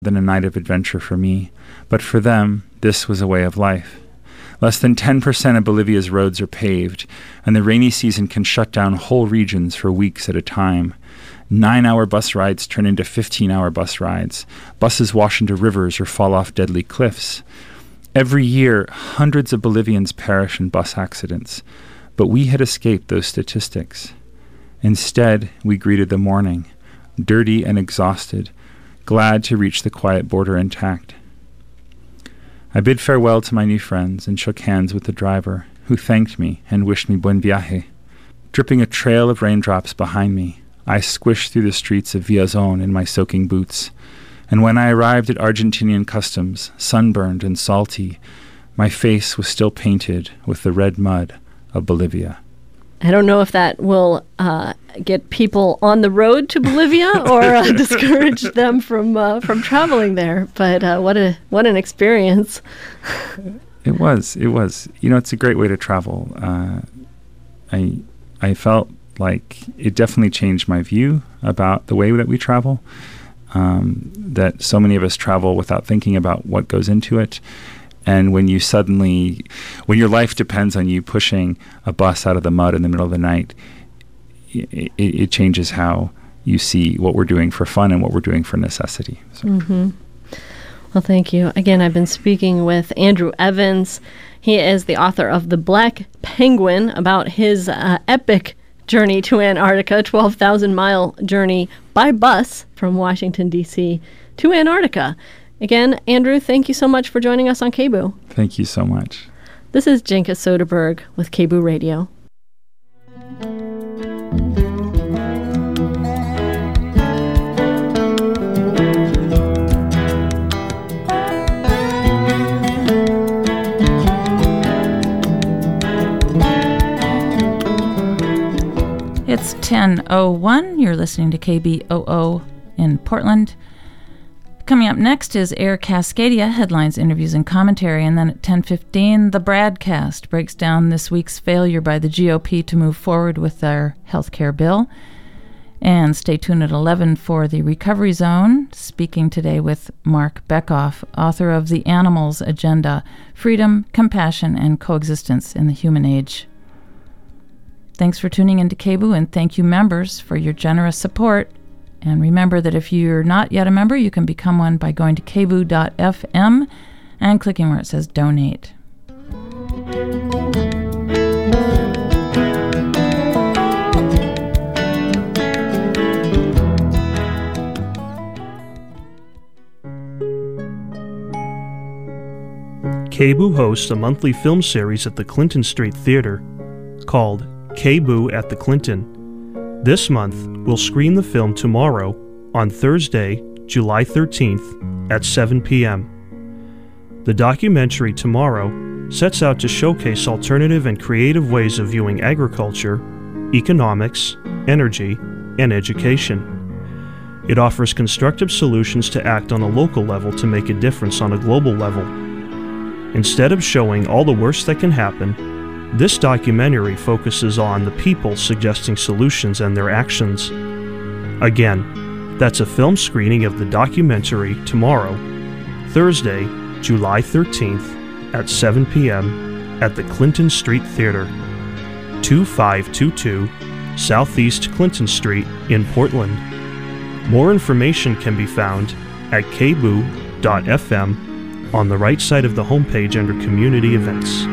than a night of adventure for me, but for them, this was a way of life. Less than 10% of Bolivia's roads are paved, and the rainy season can shut down whole regions for weeks at a time. 9-hour bus rides turn into 15-hour bus rides. Buses wash into rivers or fall off deadly cliffs. Every year, hundreds of Bolivians perish in bus accidents, but we had escaped those statistics. Instead, we greeted the morning, dirty and exhausted, glad to reach the quiet border intact. I bid farewell to my new friends and shook hands with the driver, who thanked me and wished me buen viaje. Dripping a trail of raindrops behind me, I squished through the streets of Villazon in my soaking boots, and when I arrived at Argentinian customs, sunburned and salty, my face was still painted with the red mud of Bolivia. I don't know if that will get people on the road to Bolivia or discourage them from traveling there. But what an experience! It was. It's a great way to travel. I felt like it definitely changed my view about the way that we travel. That so many of us travel without thinking about what goes into it. And when your life depends on you pushing a bus out of the mud in the middle of the night, it changes how you see what we're doing for fun and what we're doing for necessity. So. Mm-hmm. Well, thank you. Again, I've been speaking with Andrew Evans. He is the author of The Black Penguin, about his epic journey to Antarctica, 12,000-mile journey by bus from Washington, D.C. to Antarctica. Again, Andrew, thank you so much for joining us on KBOO. Thank you so much. This is Jinka Soderberg with KBOO Radio. It's 10:01. You're listening to KBOO in Portland. Coming up next is Air Cascadia, headlines, interviews, and commentary. And then at 10:15, the Bradcast breaks down this week's failure by the GOP to move forward with their health care bill. And stay tuned at 11 for the Recovery Zone, speaking today with Mark Bekoff, author of The Animals Agenda, Freedom, Compassion, and Coexistence in the Human Age. Thanks for tuning into KBOO, and thank you, members, for your generous support. And remember that if you're not yet a member, you can become one by going to kboo.fm and clicking where it says donate. KBOO hosts a monthly film series at the Clinton Street Theater called KBOO at the Clinton. This month, we'll screen the film Tomorrow on Thursday, July 13th at 7 p.m. The documentary Tomorrow sets out to showcase alternative and creative ways of viewing agriculture, economics, energy, and education. It offers constructive solutions to act on a local level to make a difference on a global level. Instead of showing all the worst that can happen, this documentary focuses on the people suggesting solutions and their actions. Again, that's a film screening of the documentary Tomorrow, Thursday, July 13th at 7 p.m. at the Clinton Street Theater, 2522 Southeast Clinton Street in Portland. More information can be found at kboo.fm on the right side of the homepage under Community Events.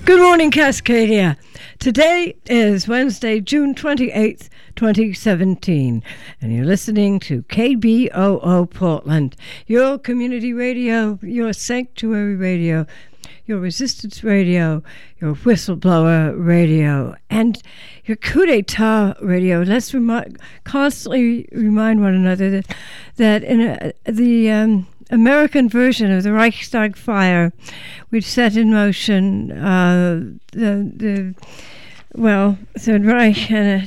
Good morning, Cascadia. Today is Wednesday, June 28th, 2017, and you're listening to KBOO Portland, your community radio, your sanctuary radio, your resistance radio, your whistleblower radio, and your coup d'etat radio. Let's constantly remind one another that in the American version of the Reichstag fire, which set in motion the Third Reich and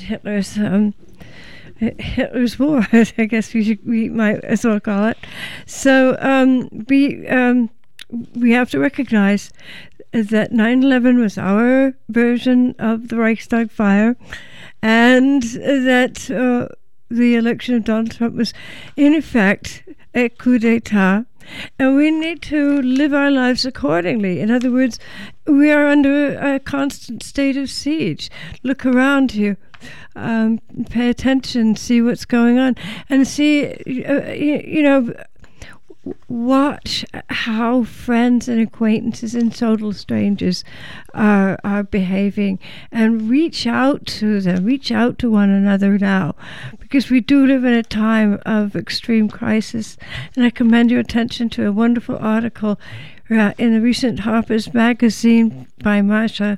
Hitler's war, I guess we might as well call it. So we have to recognize that 9/11 was our version of the Reichstag fire, and that the election of Donald Trump was, in effect, a coup d'etat, and we need to live our lives accordingly. In other words, we are under a constant state of siege. Look around you, pay attention, see what's going on, and see, watch how friends and acquaintances and total strangers are behaving, and reach out to them, reach out to one another now, because we do live in a time of extreme crisis. And I commend your attention to a wonderful article in the recent Harper's Magazine by Marsha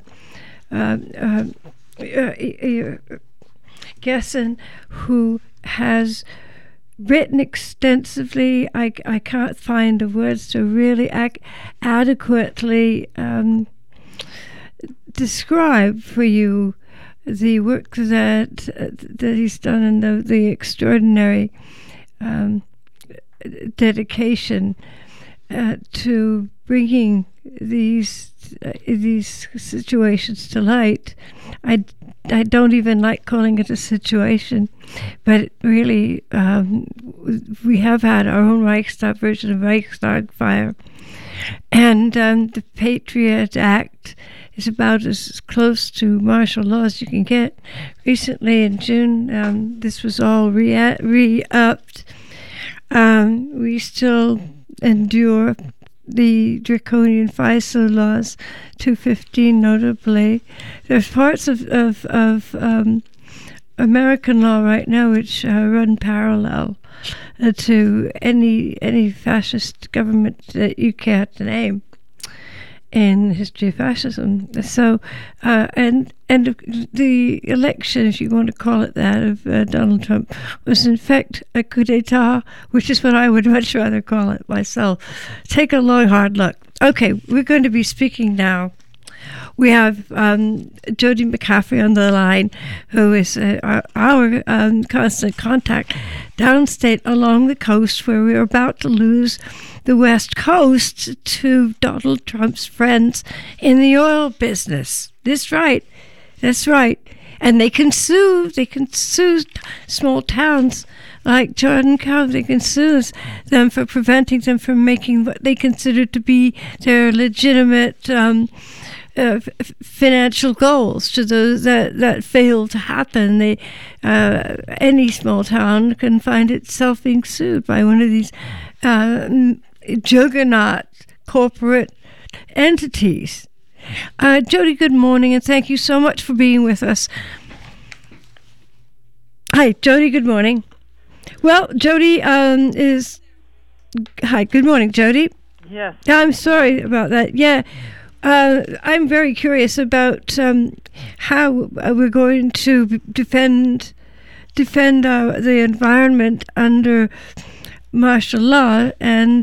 Gessen, who has written extensively. I can't find the words to really adequately describe for you the work that he's done, and the extraordinary dedication to bringing these situations to light. I don't even like calling it a situation, but really we have had our own Reichstag version of Reichstag fire, and the Patriot Act is about as close to martial law as you can get. Recently in June, this was all re-upped. We still endure the draconian FISA laws, 215 notably. There's parts of American law right now which run parallel to any fascist government that you can't name in the history of fascism. So, and the election, if you want to call it that, of Donald Trump was in fact a coup d'etat, which is what I would much rather call it myself. Take a long, hard look. Okay, we're going to be speaking now. We have Jody McCaffrey on the line, who is our constant contact downstate along the coast, where we're about to lose the West Coast to Donald Trump's friends in the oil business. That's right. And they can sue small towns like Jordan County. They can sue them for preventing them from making what they consider to be their legitimate financial goals, to those that fail to happen. Any small town can find itself being sued by one of these juggernaut corporate entities. Jody, good morning, and thank you so much for being with us. Hi, Jody, good morning. Well, Jody Hi, good morning, Jody. Yes. I'm sorry about that. Yeah. I'm very curious about how we're going to defend the environment under martial law and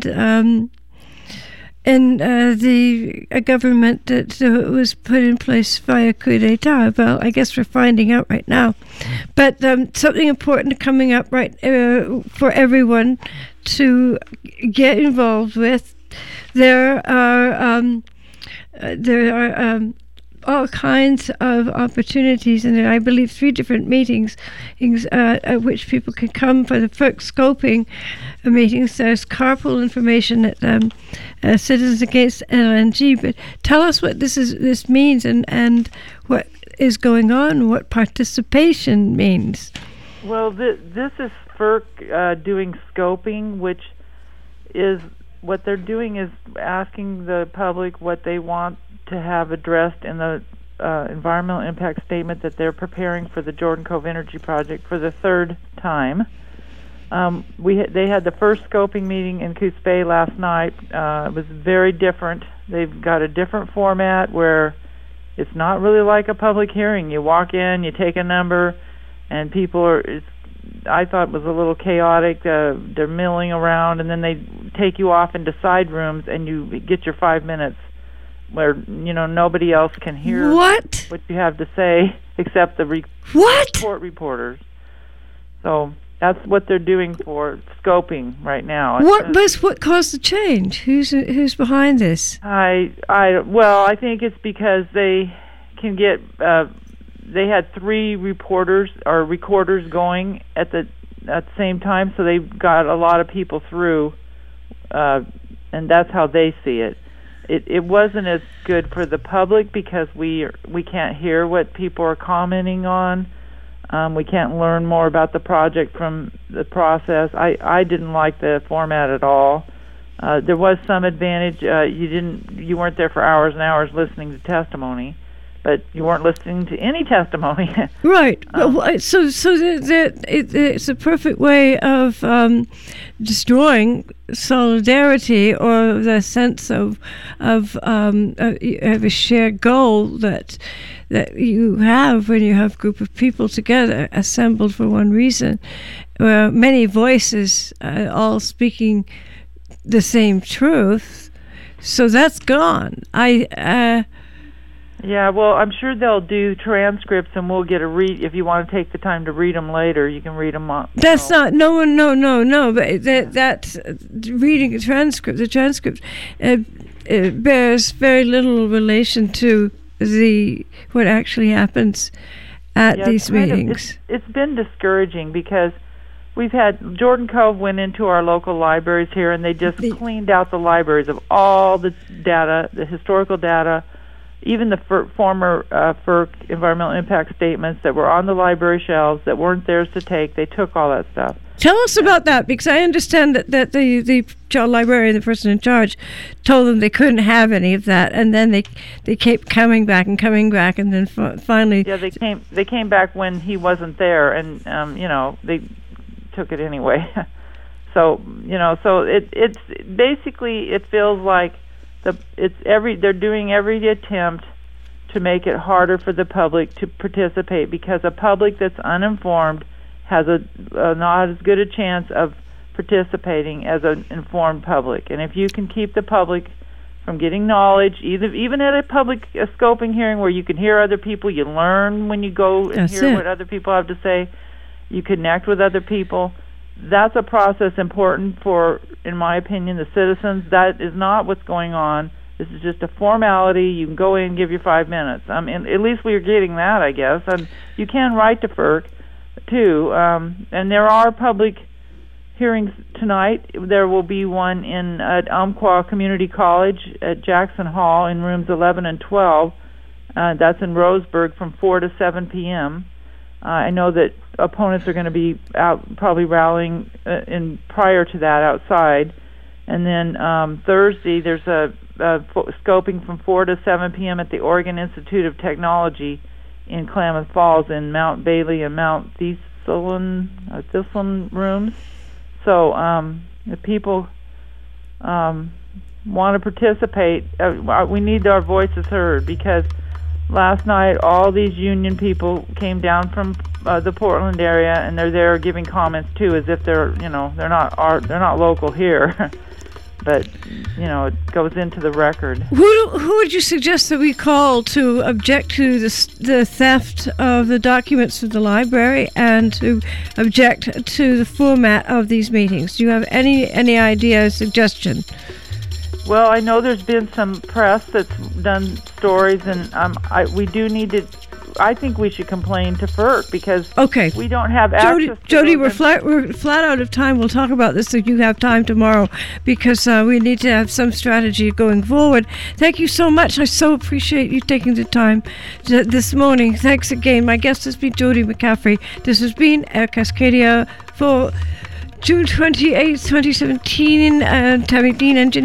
the government that was put in place via coup d'etat. Well, I guess we're finding out right now. But something important coming up right for everyone to get involved with. There are all kinds of opportunities, and I believe 3 different meetings at which people can come for the first scoping meetings. There's carpool information at Citizens Against LNG. But tell us what this means and what is going on, what participation means. Well, this is FERC doing scoping, which is what they're doing is asking the public what they want to have addressed in the environmental impact statement that they're preparing for the Jordan Cove Energy Project for the third time. They had the first scoping meeting in Coos Bay last night. It was very different. They've got a different format where it's not really like a public hearing. You walk in, you take a number, and people are... I thought it was a little chaotic. They're milling around, and then they take you off into side rooms, and you get your 5 minutes where, nobody else can hear what you have to say except the report reporters. So that's what they're doing for scoping right now. What caused the change? Who's behind this? I think it's because they can get... they had 3 reporters or recorders going at the same time, so they got a lot of people through, and that's how they see it. It wasn't as good for the public because we can't hear what people are commenting on. We can't learn more about the project from the process. I didn't like the format at all. There was some advantage. You weren't there for hours and hours listening to testimony, but you weren't listening to any testimony. Right. So it's a perfect way of destroying solidarity or the sense of a shared goal that you have when you have a group of people together assembled for one reason, where many voices all speaking the same truth. So that's gone. Yeah, well, I'm sure they'll do transcripts, and we'll get a read. If you want to take the time to read them later, you can read them. That's not no. But that reading the transcript bears very little relation to what actually happens at these meetings. It's been discouraging because we've had Jordan Cove went into our local libraries here, and they just cleaned out the libraries of all the data, the historical data. Even the former FERC environmental impact statements that were on the library shelves that weren't theirs to take, they took all that stuff. Tell us about that, because I understand that the child librarian, the person in charge, told them they couldn't have any of that, and then they kept coming back, and then finally... Yeah, they came back when he wasn't there, and they took it anyway. So it's basically, it feels like they're doing every attempt to make it harder for the public to participate, because a public that's uninformed has not as good a chance of participating as an informed public. And if you can keep the public from getting knowledge, even at a public scoping hearing where you can hear other people, you learn when you go and hear what other people have to say, you connect with other people. That's a process important for, in my opinion, the citizens. That is not what's going on. This is just a formality. You can go in and give your 5 minutes. At least we're getting that, I guess. You can write to FERC, too. And there are public hearings tonight. There will be one at Umpqua Community College at Jackson Hall in rooms 11 and 12. That's in Roseburg from 4 to 7 p.m. I know that opponents are going to be out probably rallying prior to that outside. And then Thursday there's a scoping from 4 to 7 p.m. at the Oregon Institute of Technology in Klamath Falls in Mount Bailey and Mount Thislan rooms. So if people want to participate, we need our voices heard, because last night all these union people came down from the Portland area, and they're there giving comments too, as if they're not local here. But it goes into the record. Who would you suggest that we call to object to the theft of the documents from the library and to object to the format of these meetings? Do you have any idea, suggestion? Well, I know there's been some press that's done stories, and we do need to. I think we should complain to FERC, because we don't have access to Jody, we're flat out of time. We'll talk about this if you have time tomorrow, because we need to have some strategy going forward. Thank you so much. I so appreciate you taking the time this morning. Thanks again. My guest has been Jody McCaffrey. This has been Air Cascadia for June 28, 2017. Tammy Dean, engineer.